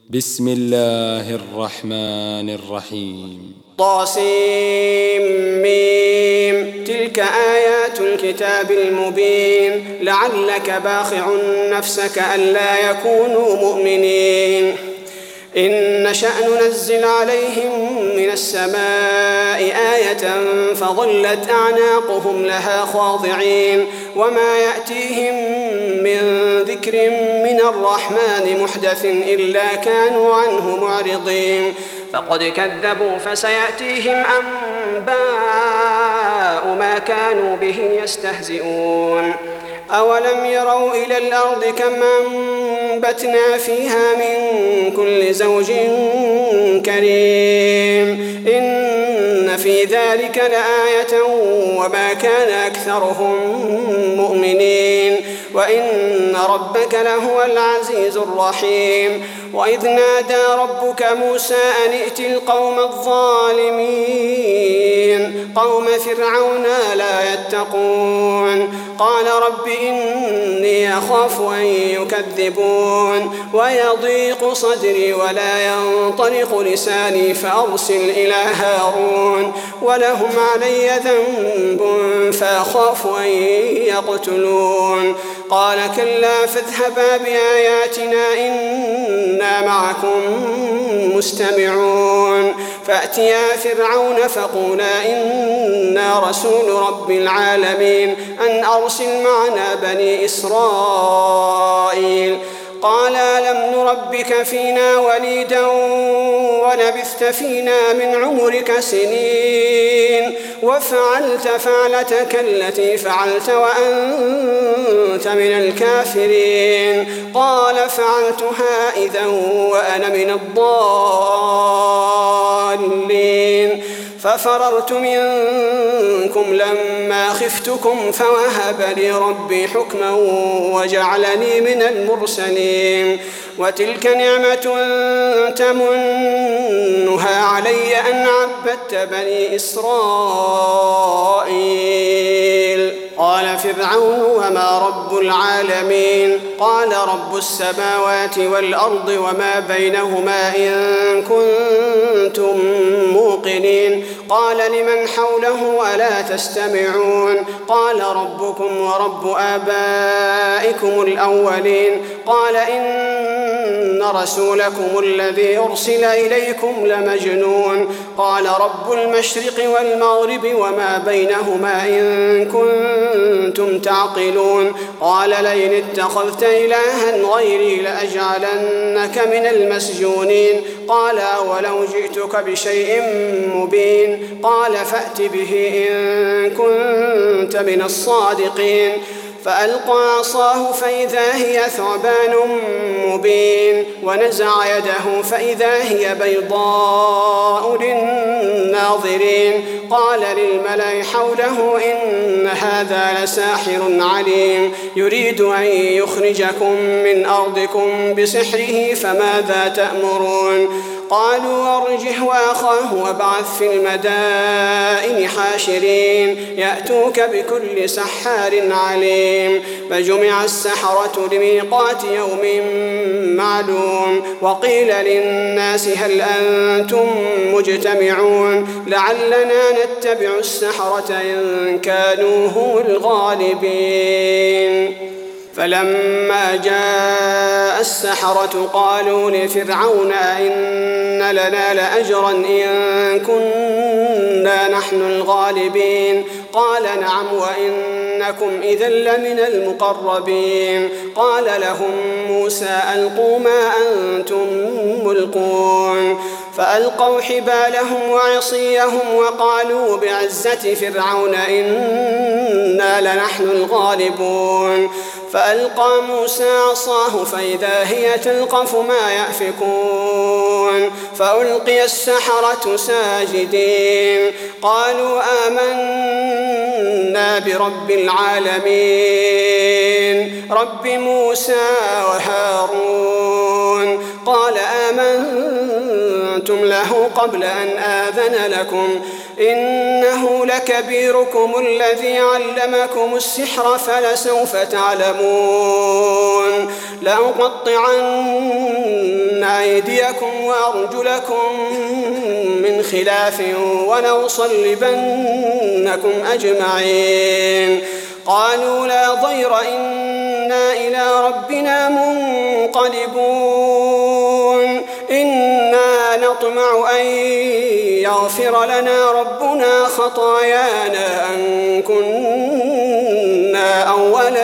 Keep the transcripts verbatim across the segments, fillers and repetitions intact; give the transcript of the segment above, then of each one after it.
بسم الله الرحمن الرحيم. طاسيم ميم. تلك آيات الكتاب المبين. لعلك باخع نفسك ألا يكونوا مؤمنين. إن نشأ ننزل عليهم من السماء آية فظلت أعناقهم لها خاضعين وما يأتيهم من ذكر من الرحمن محدث إلا كانوا عنه معرضين. فقد كذبوا فسيأتيهم أنباء ما كانوا به يستهزئون. أولم يروا إلى الأرض كم أنبتنا فيها من كل زوج كريم إن في ذلك لآية وما كان أكثرهم مؤمنين وإن ربك لهو العزيز الرحيم. وإذ نادى ربك موسى أن ائت القوم الظالمين قوم فرعون لا يتقون. قال رب إني أخاف أن يكذبون ويضيق صدري ولا ينطلق لساني فأرسل إلى هارون ولهم علي ذنب فأخاف أن يقتلون. قال كلا فاذهبا بآياتنا إنا معكم مستمعون. فأتيا فرعون فقولا إنا رسول رب العالمين أن أرسل معنا بني إسرائيل. قال ألم نربك فينا وليدا ولبثت فينا من عمرك سنين وفعلت فعلتك التي فعلت وأنت من الكافرين. قال فعلتها إذا وأنا من الضالين ففررت منكم لما خفتكم فوهب لي ربي حكما وجعلني من المرسلين. وتلك نعمة تمنها علي أن عبدت بني إسرائيل. قال فرعون وما رب العالمين؟ قال رب السماوات والأرض وما بينهما إن كنتم موقنين. قال لمن حوله ألا تستمعون؟ قال ربكم ورب آبائكم الأولين. قال إن رسولكم الذي أرسل إليكم لمجنون. قال رب المشرق والمغرب وما بينهما إن كنتم تعقلون. قال لئن اتخذت إلها غيري لأجعلنك من المسجونين. قال ولو جئتك بشيء مبين. قال فأت به إن كنت من الصادقين. فألقى عصاه فإذا هي ثعبان مبين ونزع يده فإذا هي بيضاء للناظرين. قال للملأ حوله إن هذا لساحر عليم يريد أن يخرجكم من أرضكم بسحره فماذا تأمرون؟ قالوا أرجه وأخاه وابعث في المدائن حاشرين يأتوك بكل سحار عليم. فجمع السحرة لميقات يوم معلوم. وقيل للناس هل أنتم مجتمعون لعلنا نتبع السحرة إن كانوا هم الغالبين. فلما جاء السحرة قالوا لفرعون إن لنا لأجرا إن كنا نحن الغالبين. قال نعم وإنكم إذا لمن المقربين. قال لهم موسى ألقوا ما أنتم ملقون. فألقوا حبالهم وعصيهم وقالوا بعزة فرعون إنا لنحن الغالبون. فألقى موسى عصاه فإذا هي تلقف ما يأفكون. فألقي السحرة ساجدين قالوا آمنا برب العالمين رب موسى وهارون. قال آمنتم قلتم له قبل أن آذن لكم إنه لكبيركم الذي علمكم السحر فلسوف تعلمون لأقطعن أيديكم وأرجلكم من خلاف ولأصلبنكم أجمعين قالوا لا ضير إنا إلى ربنا منقلبون إنا نطمع أن يغفر لنا ربنا خطايانا أن كنا أول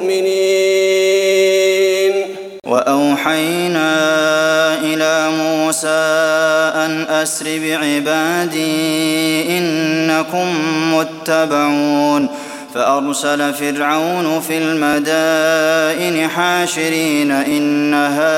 المؤمنين. وأوحينا إلى موسى أن أسر بعبادي إنكم متبعون فأرسل فرعون في المدائن حاشرين إن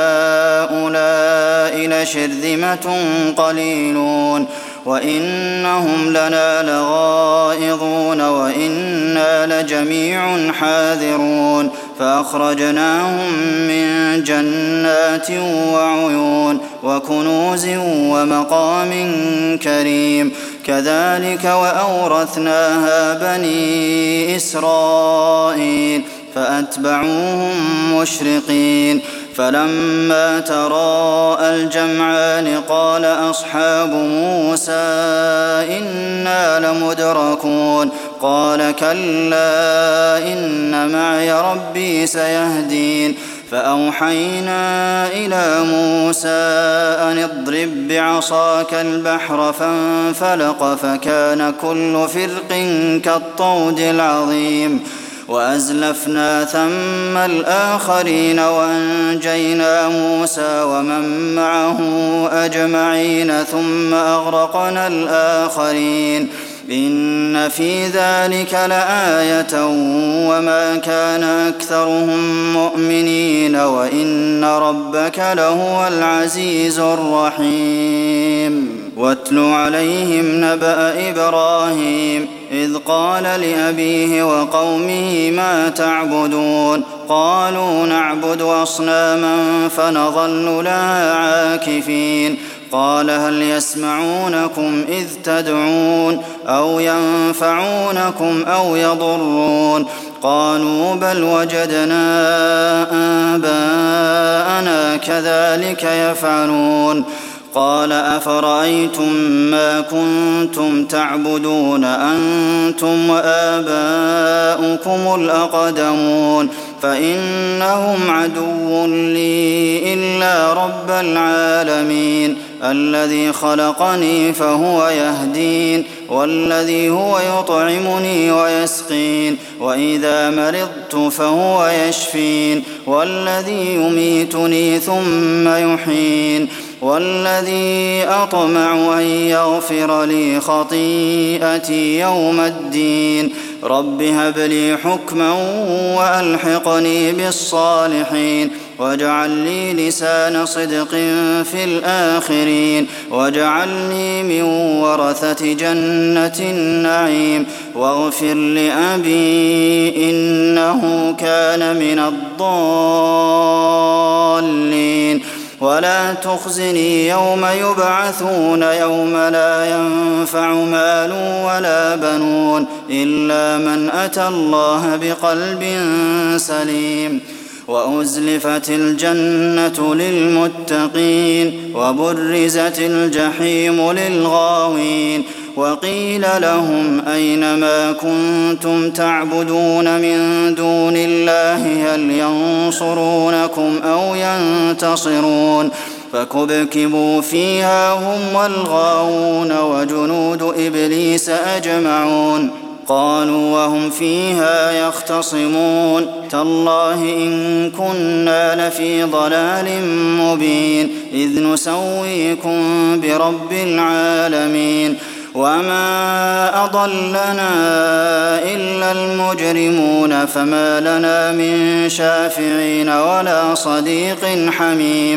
هؤلاء لشرذمة قليلون وإنهم لنا لغائظون وإنا لجميع حاذرون فأخرجناهم من جنات وعيون وكنوز ومقام كريم كذلك وأورثناها بني إسرائيل فأتبعوهم مشرقين فلما تراءى الجمعان قال أصحاب موسى إنا لمدركون قال كلا إن معي ربي سيهدين فأوحينا إلى موسى أن اضرب بعصاك البحر فانفلق فكان كل فرق كالطود العظيم وأزلفنا ثم الآخرين وأنجينا موسى ومن معه أجمعين ثم أغرقنا الآخرين إن في ذلك لآية وما كان أكثرهم مؤمنين وإن ربك لهو العزيز الرحيم. واتل عليهم نبأ إبراهيم إذ قال لأبيه وقومه ما تعبدون قالوا نعبد أصناما فنظل لها عاكفين قال هل يسمعونكم إذ تدعون أو ينفعونكم أو يضرون قالوا بل وجدنا آباءنا كذلك يفعلون قال أفرأيتم ما كنتم تعبدون أنتم وآباؤكم الأقدمون فإنهم عدو لي إلا رب العالمين الذي خلقني فهو يهدين والذي هو يطعمني ويسقين وإذا مرضت فهو يشفين والذي يميتني ثم يحيين والذي أطمع أن يغفر لي خطيئتي يوم الدين رب هب لي حكما وألحقني بالصالحين واجعل لي لسان صدق في الآخرين واجعلني من ورثة جنة النعيم واغفر لأبي إنه كان من الضالين ولا تخزني يوم يبعثون يوم لا ينفع مال ولا بنون إلا من أتى الله بقلب سليم وأزلفت الجنة للمتقين وبرزت الجحيم للغاوين وقيل لهم أين ما كنتم تعبدون من دون الله هل ينصرونكم أو ينتصرون فكبكبوا فيها هم والغاوون وجنود إبليس أجمعون قالوا وهم فيها يختصمون تالله إن كنا لفي ضلال مبين إذ نسويكم برب العالمين وما أضلنا إلا المجرمون فما لنا من شافعين ولا صديق حميم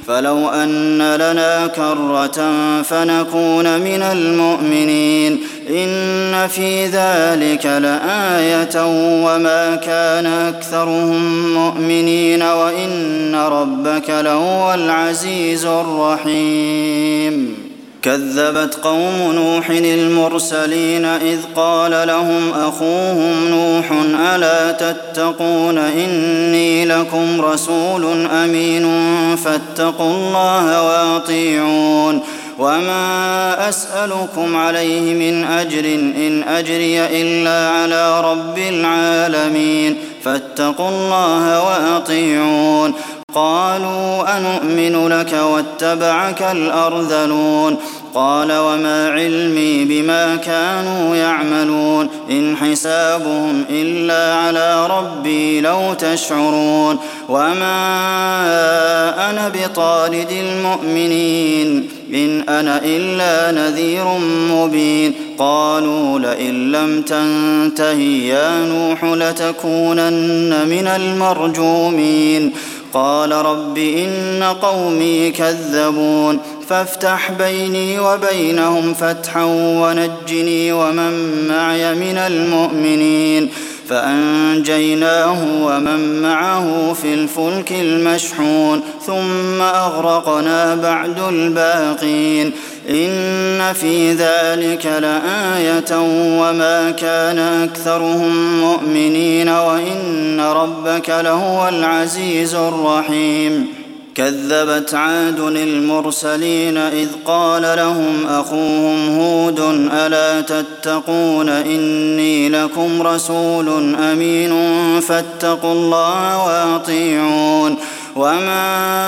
فلو أن لنا كرة فنكون من المؤمنين إن في ذلك لآية وما كان أكثرهم مؤمنين وإن ربك لهو العزيز الرحيم كذبت قوم نوح المرسلين إذ قال لهم أخوهم نوح ألا تتقون إني لكم رسول أمين فاتقوا الله وأطيعون وما أسألكم عليه من أجر إن أجري إلا على رب العالمين فاتقوا الله وأطيعون قالوا أنؤمن لك واتبعك الأرذلون قال وما علمي بما كانوا يعملون إن حسابهم إلا على ربي لو تشعرون وما أنا بطارد المؤمنين إن أنا إلا نذير مبين قالوا لئن لم تنته يا نوح لتكونن من المرجومين قال رب إن قومي كذبون فافتح بيني وبينهم فتحا ونجني ومن معي من المؤمنين فأنجيناه ومن معه في الفلك المشحون ثم أغرقنا بعد الباقين إن في ذلك لآية وما كان أكثرهم مؤمنين وإن ربك لهو العزيز الرحيم كذبت عاد المرسلين إذ قال لهم أخوهم هود ألا تتقون إني لكم رسول أمين فاتقوا الله وأطيعون وما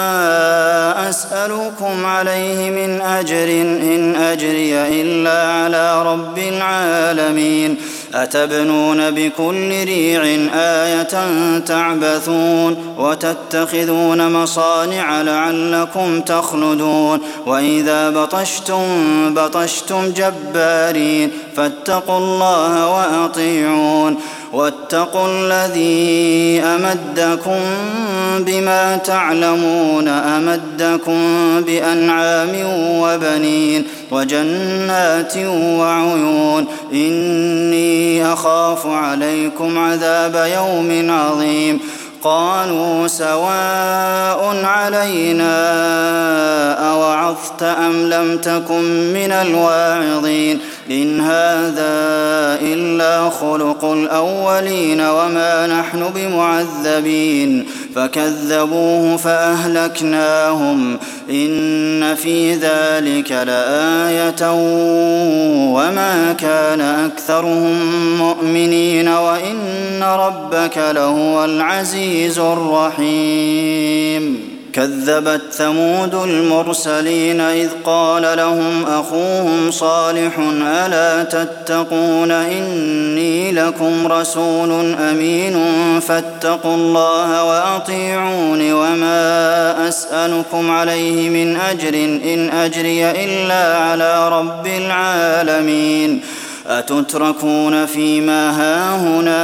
أسألكم عليه من أجر إن أجري إلا على رب العالمين أتبنون بكل ريع آية تعبثون وتتخذون مصانع لعلكم تخلدون وإذا بطشتم بطشتم جبارين فاتقوا الله وأطيعون واتقوا الذي أمدكم بما تعلمون أمدكم بأنعام وبنين وجنات وعيون إني أخاف عليكم عذاب يوم عظيم قالوا سواء علينا أوعظت أم لم تكن من الواعظين إن هذا إلا خلق الأولين وما نحن بمعذبين فكذبوه فأهلكناهم إن في ذلك لآية وما كان أكثرهم مؤمنين وإن ربك لهو العزيز الرحيم كذبت ثمود المرسلين إذ قال لهم أخوهم صالح ألا تتقون إني لكم رسول أمين فاتقوا الله وأطيعون وما أسألكم عليه من أجر إن أجري إلا على رب العالمين أتتركون فيما هاهنا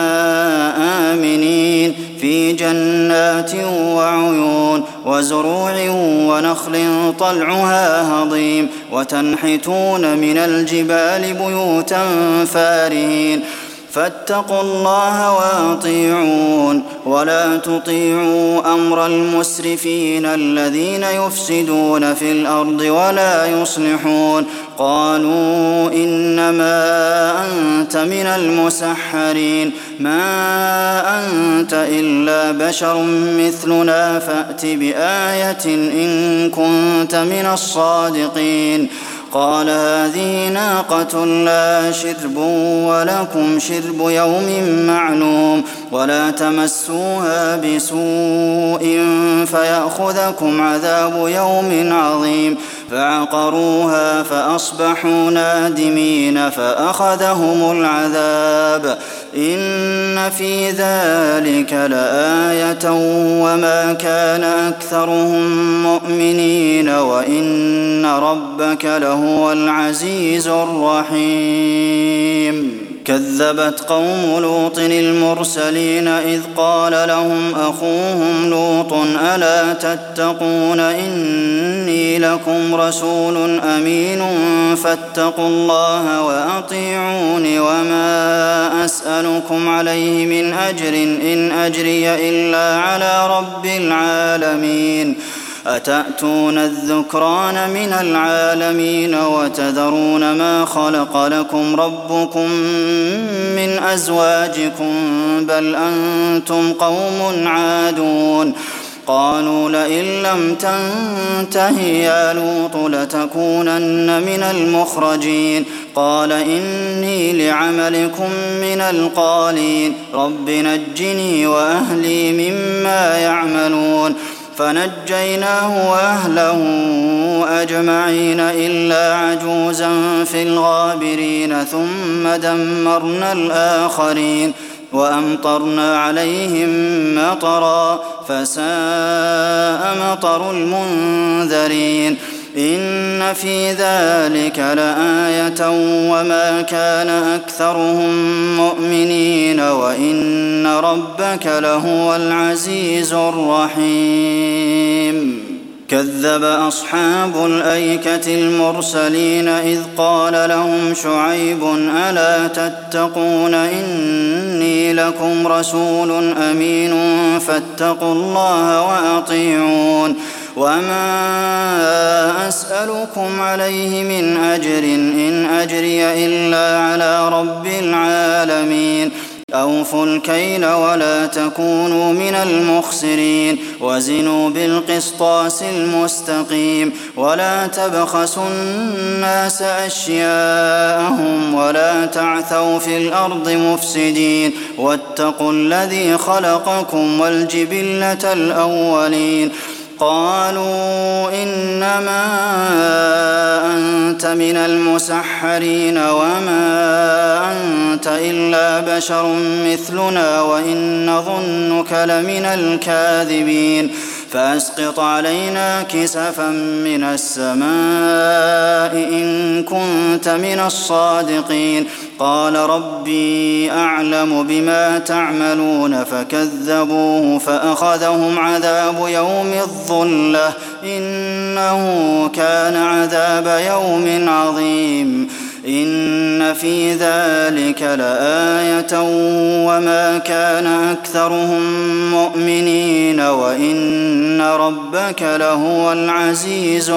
آمنين في جنات وعيون وزروع ونخل طلعها هضيم وتنحتون من الجبال بيوتا فارهين فاتقوا الله وأطيعون ولا تطيعوا أمر المسرفين الذين يفسدون في الأرض ولا يصلحون قالوا إنما أنت من المسحرين ما أنت إلا بشر مثلنا فأت بآية إن كنت من الصادقين قال هذه ناقة لا شرب ولكم شرب يوم معلوم ولا تمسوها بسوء فيأخذكم عذاب يوم عظيم فعقروها فأصبحوا نادمين فأخذهم العذاب إن في ذلك لآية وما كان أكثرهم مؤمنين وإن ربك لهو العزيز الرحيم كذبت قوم لوط المرسلين إذ قال لهم أخوهم لوط ألا تتقون إني لكم رسول أمين فاتقوا الله وأطيعون وما أسألكم عليه من أجر إن أجري إلا على رب العالمين أتأتون الذكران من العالمين وتذرون ما خلق لكم ربكم من أزواجكم بل أنتم قوم عادون قالوا لئن لم تنته يا لوط لتكونن من المخرجين قال إني لعملكم من القالين رب نجني وأهلي مما يعملون فنجيناه وأهله أجمعين إلا عجوزا في الغابرين ثم دمرنا الآخرين وأمطرنا عليهم مطرا فساء مطر المنذرين إن في ذلك لآية وما كان أكثرهم مؤمنين وإن ربك لهو العزيز الرحيم كذب أصحاب الأيكة المرسلين إذ قال لهم شعيب ألا تتقون إني لكم رسول أمين فاتقوا الله وأطيعون وما أسألكم عليه من أجر إن أجري إلا على رب العالمين أوفوا الكيل ولا تكونوا من المخسرين وزنوا بالقسطاس المستقيم ولا تبخسوا الناس أشياءهم ولا تعثوا في الأرض مفسدين واتقوا الذي خلقكم والجبلة الأولين قالوا إنما أنت من المسحرين وما أنت إلا بشر مثلنا وإن نظنك لمن الكاذبين فأسقط علينا كسفا من السماء إن كنت من الصادقين قال ربي أعلم بما تعملون فكذبوه فأخذهم عذاب يوم الظلة إنه كان عذاب يوم عظيم إن في ذلك لآية وما كان أكثرهم مؤمنين وإن ربك لهو العزيز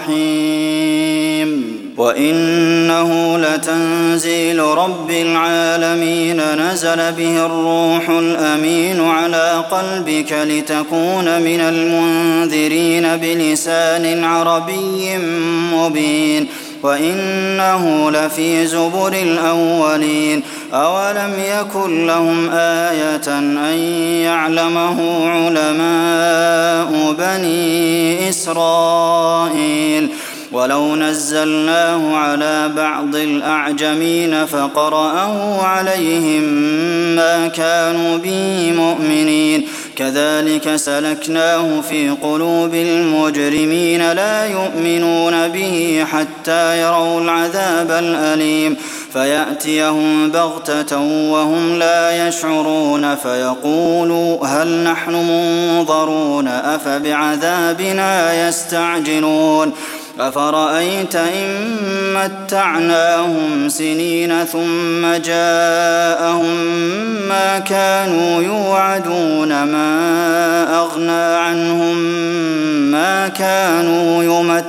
الرحيم وإنه لتنزيل رب العالمين نزل به الروح الأمين على قلبك لتكون من المنذرين بلسان عربي مبين وإنه لفي زبر الأولين أولم يكن لهم آية أن يعلمه علماء بني إسرائيل ولو نزلناه على بعض الأعجمين فقرأه عليهم ما كانوا به مؤمنين كذلك سلكناه في قلوب المجرمين لا يؤمنون به حتى يروا العذاب الأليم فيأتيهم بغتة وهم لا يشعرون فيقولوا هل نحن منظرون أفبعذابنا يستعجلون أفرأيت إن متعناهم سنين ثم جاءهم ما كانوا يوعدون ما أغنى عنهم ما كانوا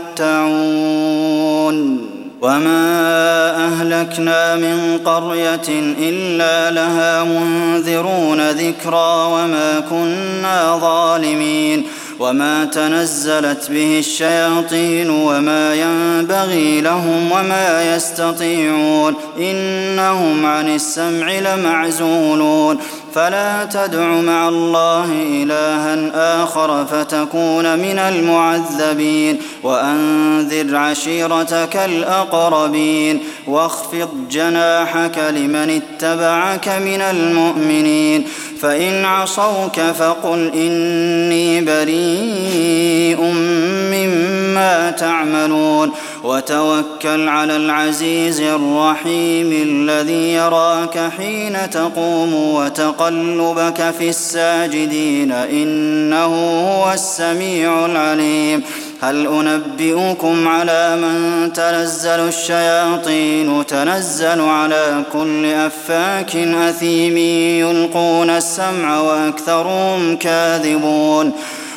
يمتعون وما أهلكنا من قرية إلا لها منذرون ذكرى وما كنا ظالمين وما تنزلت به الشياطين وما ينبغي لهم وما يستطيعون إنهم عن السمع لمعزولون فلا تدع مع الله إلها آخر فتكون من المعذبين وأنذر عشيرتك الأقربين واخفض جناحك لمن اتبعك من المؤمنين فإن عصوك فقل إني بريء مما مما تعملون وتوكل على العزيز الرحيم الذي يراك حين تقوم وتقلبك في الساجدين إنه هو السميع العليم هل أنبئكم على من تنزل الشياطين تنزل على كل أفاك أثيم يلقون السمع وأكثرهم كاذبون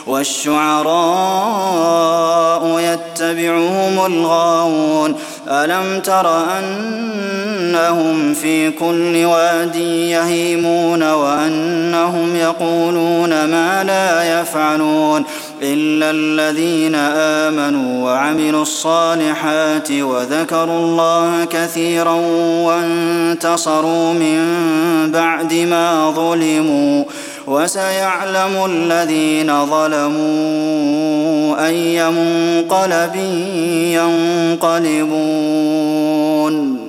والشعراء يتبعهم الغاوون ألم تر أنهم في كل واد يهيمون وأنهم يقولون ما لا يفعلون إلا الذين آمنوا وعملوا الصالحات وذكروا الله كثيرا وانتصروا من بعد ما ظلموا وسيعلم الذين ظلموا أي منقلب ينقلبون